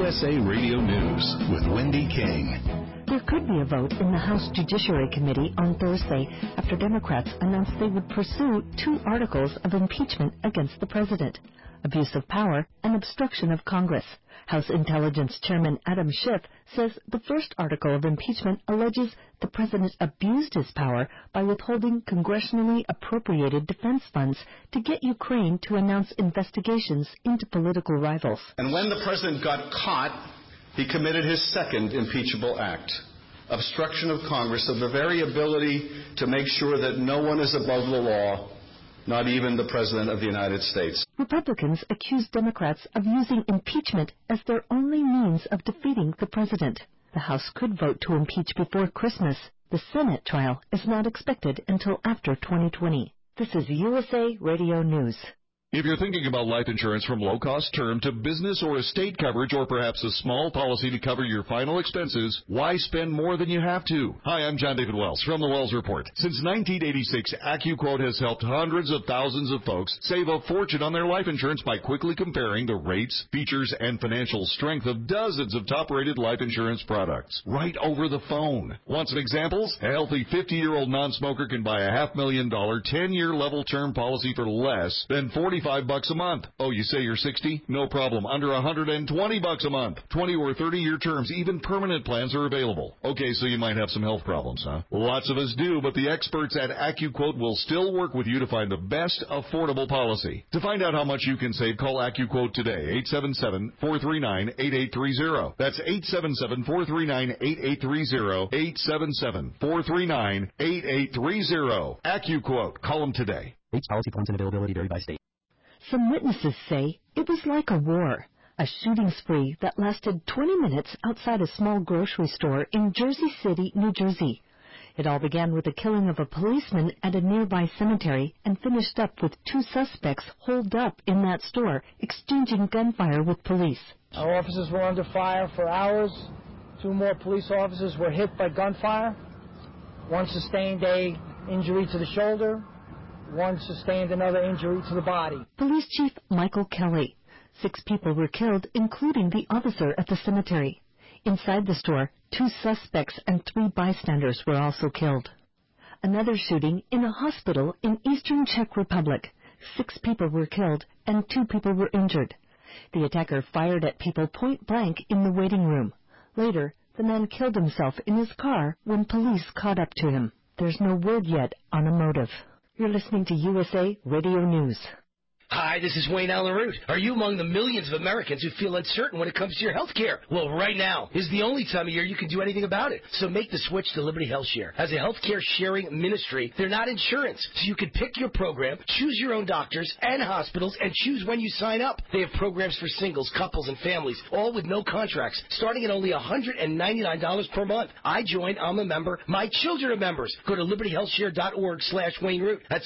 USA Radio News with Wendy King. There could be a vote in the House Judiciary Committee on Thursday after Democrats announced they would pursue 2 articles of impeachment against the president: abuse of power and obstruction of Congress. House Intelligence Chairman Adam Schiff says the first article of impeachment alleges the president abused his power by withholding congressionally appropriated defense funds to get Ukraine to announce investigations into political rivals. And when the president got caught, he committed his second impeachable act: obstruction of Congress, of the very ability to make sure that no one is above the law, not even the President of the United States. Republicans accuse Democrats of using impeachment as their only means of defeating the president. The House could vote to impeach before Christmas. The Senate trial is not expected until after 2020. This is USA Radio News. If you're thinking about life insurance from low-cost term to business or estate coverage, or perhaps a small policy to cover your final expenses, why spend more than you have to? Hi, I'm John David Wells from the Wells Report. Since 1986, AccuQuote has helped hundreds of thousands of folks save a fortune on their life insurance by quickly comparing the rates, features, and financial strength of dozens of top-rated life insurance products right over the phone. Want some examples? A healthy 50-year-old non-smoker can buy a $500,000 10-year level term policy for less than $45 a month. Oh, you say you're 60? No problem. Under $120 a month. 20 or 30-year terms, even permanent plans are available. Okay, so you might have some health problems, huh? Lots of us do, but the experts at AccuQuote will still work with you to find the best affordable policy. To find out how much you can save, call AccuQuote today, 877-439-8830. That's 877-439-8830, 877-439-8830. AccuQuote. Call them today. Rates, policy points, and availability vary by state. Some witnesses say it was like a war, a shooting spree that lasted 20 minutes outside a small grocery store in Jersey City, New Jersey. It all began with the killing of a policeman at a nearby cemetery and finished up with 2 suspects holed up in that store, exchanging gunfire with police. Our officers were under fire for hours. 2 more police officers were hit by gunfire. 1 sustained an injury to the shoulder. 1 sustained another injury to the body. Police Chief Michael Kelly. 6 people were killed, including the officer at the cemetery. Inside the store, 2 suspects and 3 bystanders were also killed. Another shooting in a hospital in eastern Czech Republic. 6 people were killed and 2 people were injured. The attacker fired at people point blank in the waiting room. Later, the man killed himself in his car when police caught up to him. There's no word yet on a motive. You're listening to USA Radio News. Hi, this is Wayne Allen Root. Are you among the millions of Americans who feel uncertain when it comes to your health care? Well, right now is the only time of year you can do anything about it. So make the switch to Liberty Health Share. As a health care sharing ministry, they're not insurance, so you can pick your program, choose your own doctors and hospitals, and choose when you sign up. They have programs for singles, couples, and families, all with no contracts, starting at only $199 per month. I joined, I'm a member, my children are members. Go to libertyhealthshare.org/Wayne Root. That's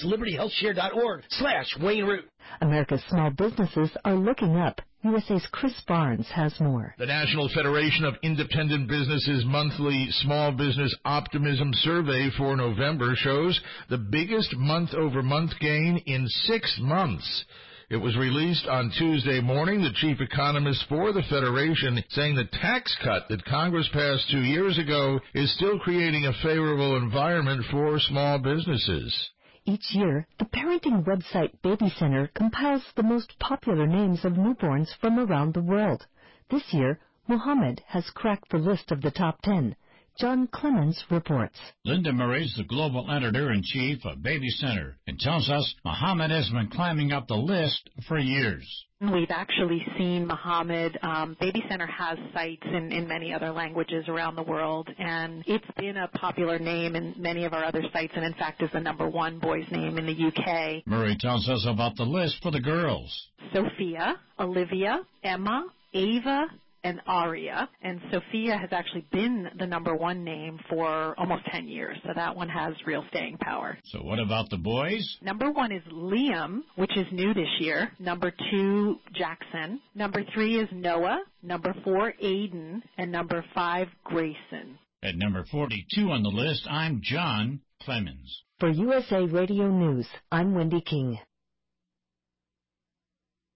libertyhealthshare.org/Wayne Root. America's small businesses are looking up. USA's Chris Barnes has more. The National Federation of Independent Businesses' monthly Small Business Optimism Survey for November shows the biggest month-over-month gain in 6 months. It was released on Tuesday morning. The chief economist for the Federation saying the tax cut that Congress passed 2 years ago is still creating a favorable environment for small businesses. Each year, the parenting website Baby Center compiles the most popular names of newborns from around the world. This year, Muhammad has cracked the list of the top 10. John Clemens reports. Linda Murray is the global editor-in-chief of Baby Center and tells us Muhammad has been climbing up the list for years. We've actually seen Muhammad. Baby Center has sites in many other languages around the world, and it's been a popular name in many of our other sites, and in fact is the #1 boy's name in the UK. Murray tells us about the list for the girls. Sophia, Olivia, Emma, Ava, and Aria, and Sophia has actually been the #1 name for almost 10 years, so that one has real staying power. So what about the boys? #1 is Liam, which is new this year. #2, Jackson. #3 is Noah. #4, Aiden. And #5, Grayson. At number 42 on the list, I'm John Clemens. For USA Radio News, I'm Wendy King.